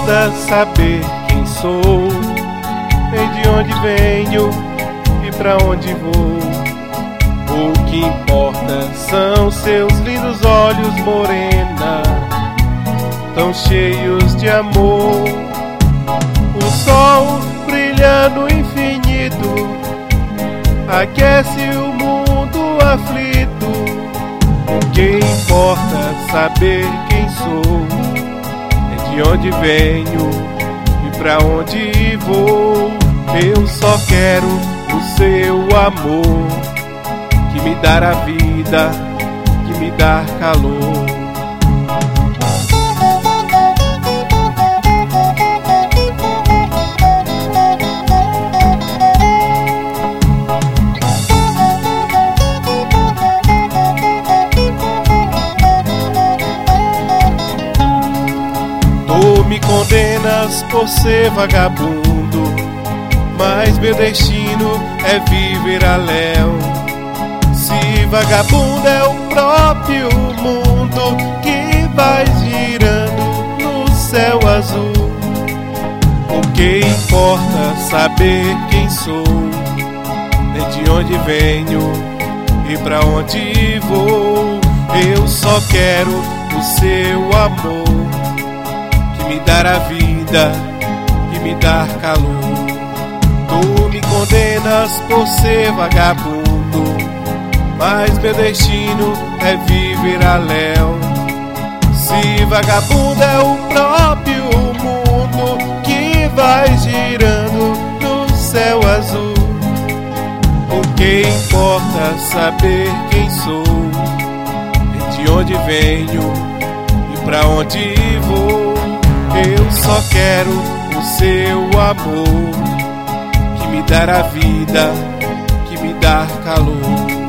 importa saber quem sou, nem de onde venho e pra onde vou. O que importa são seus lindos olhos, morena, tão cheios de amor. O sol brilha no infinito, aquece o mundo aflito. O que importa saber quem sou, é de onde venho e pra onde vou. Eu só quero o seu amor, que me dá a vida, que me dá calor. Tu me condenas por ser vagabundo, mas meu destino é viver a léu. Se vagabundo é o próprio mundo que vai girando no céu azul, o que importa saber quem sou, é de onde venho e pra onde vou. Eu só quero o seu amor, que me dá a vida, que me dá calor. Tu me condenas por ser vagabundo, mas meu destino é viver a léu. Se vagabundo é o próprio mundo que vai girando no céu azul, o que importa saber quem sou, é de onde venho e pra onde vou. Eu só quero o seu amor, que me dá a vida, que me dá calor.